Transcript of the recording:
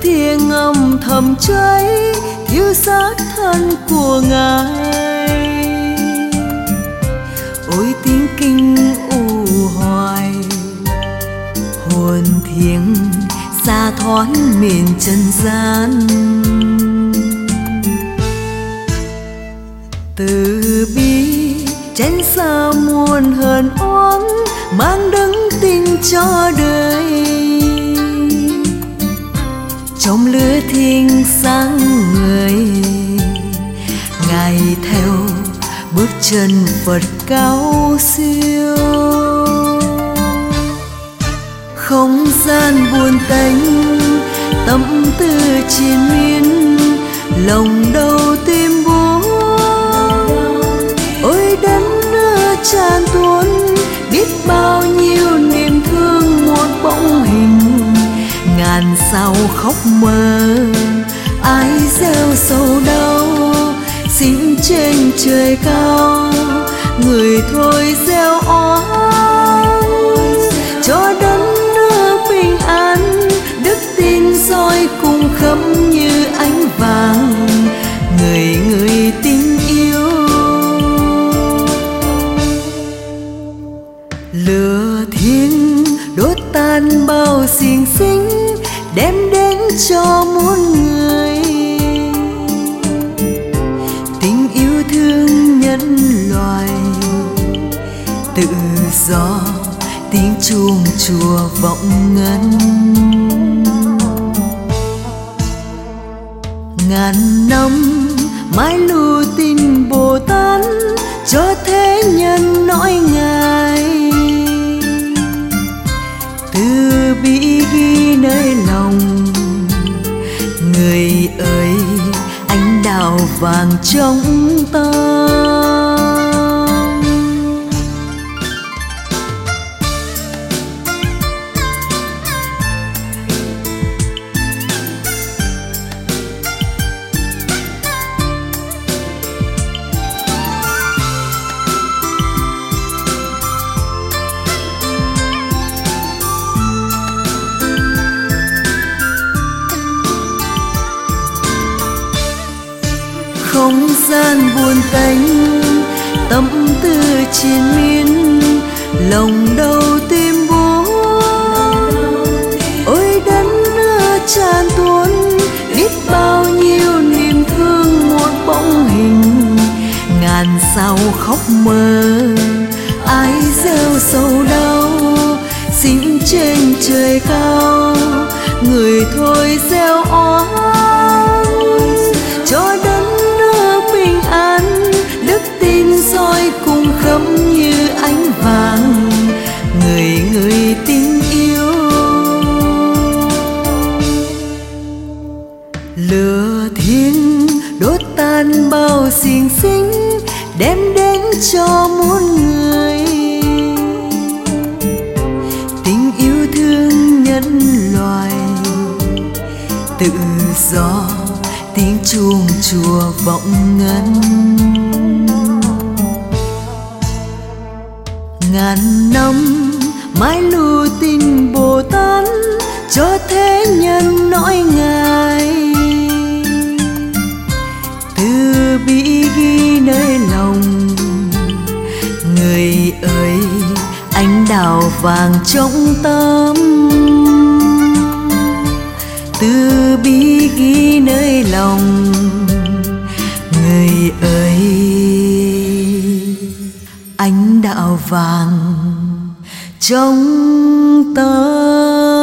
thiêng âm thầm cháy thiêu xác thân của Ngài. Ôi tiếng kinh u hoài, hồn thiêng xa thoát miền trần gian. Từ bi tránh xa muôn hờn oán, mang đấng tin cho đời. Trong lửa thiêng sáng người, Ngài theo bước chân Phật cao siêu. Không gian buồn tênh, tâm tư triền miên, lòng đau tim buồn. Ôi đất nước tràn tuôn, biết bao nhiêu niềm thương một bóng hình. Ngàn sao khóc mơ, ai gieo sầu đau, xin trên trời cao người thôi gieo oán. Cho đất nước bình an, đức tin soi cùng khắp như ánh vàng, người người tin yêu. Lửa thiêng đốt tan bao xiềng xích, đem đến cho muôn người tình yêu thương nhân loại. Tự do tiếng chuông chùa vọng ngân, ngàn năm mãi lưu tin Bồ Tát cho thế nhân nói Ngài. Từ bi ghi nơi lòng, người ơi ánh đào vàng trong tâm. Không gian buồn tênh, tâm tư triền miên, lòng đau tim buồn. Ôi đất nước tràn tuôn, biết bao nhiêu niềm thương một bóng hình. Ngàn sao khóc mơ, ai gieo sầu đau, xin trên trời cao người thôi gieo oán. Cho đất bình an, đức tin soi cùng khắp như ánh vàng, người người tin yêu. Lửa thiêng đốt tan bao xiềng xích, đem đến cho muôn người tình yêu thương nhân loại. Tự do tiếng chuông chùa vọng ngân, ngàn năm mãi lưu tin Bồ Tát cho thế nhân nói Ngài. Từ bi ghi nơi lòng, người ơi ánh đào vàng trong tâm. Từ bi ghi nơi lòng, người ơi ánh đạo vàng trong tâm.